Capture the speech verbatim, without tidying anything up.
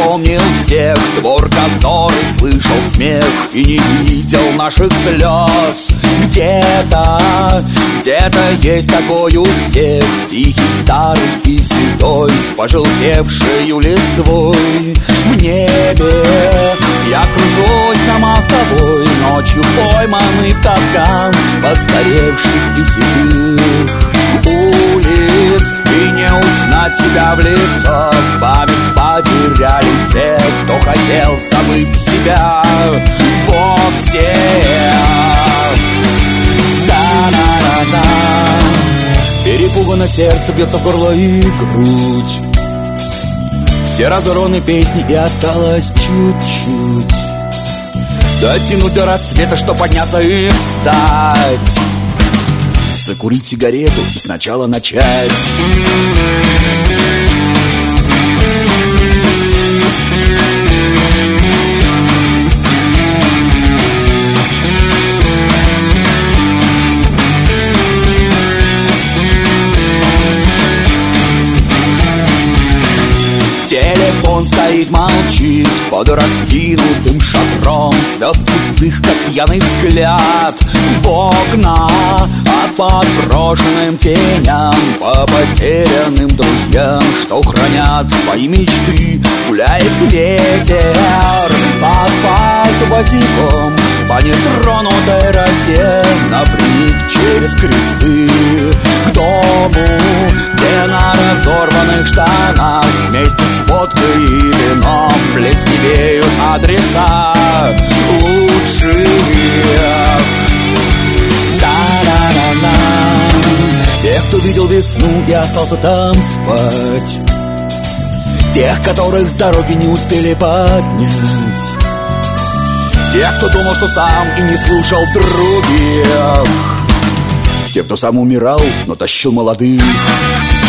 помнил всех, двор, который слышал смех и не видел наших слез. Где-то, где-то есть такой у всех, тихий, старый и седой, с пожелтевшей листвой. В небе я кружусь на мостовой, ночью пойманный в капкан постаревших и седых улиц. И не узнать себя в лицо, память потеряли те, кто хотел забыть себя вовсе. Да-да-да-да. Перепугано сердце бьется в горло и грудь. Все разорваны песни, и осталось чуть-чуть дотянуть до рассвета, чтоб подняться и встать, закурить сигарету и сначала начать. Телефон стоит, молчит под раскинутым шатром звезд пустых, как пьяный взгляд в окна. А под брошенным теням, по потерянным друзьям, что хранят твои мечты, гуляет ветер по асфальту босиком, по нетронутой росе, напрямик через кресты к дому, где на разорванных штанах вместе с водкой и вином плесневеют адреса лучших. Да-да-да-да. Тех, кто видел весну и остался там спать, тех, которых с дороги не успели поднять, тех, кто думал, что сам и не слушал других, тех, кто сам умирал, но тащил молодых.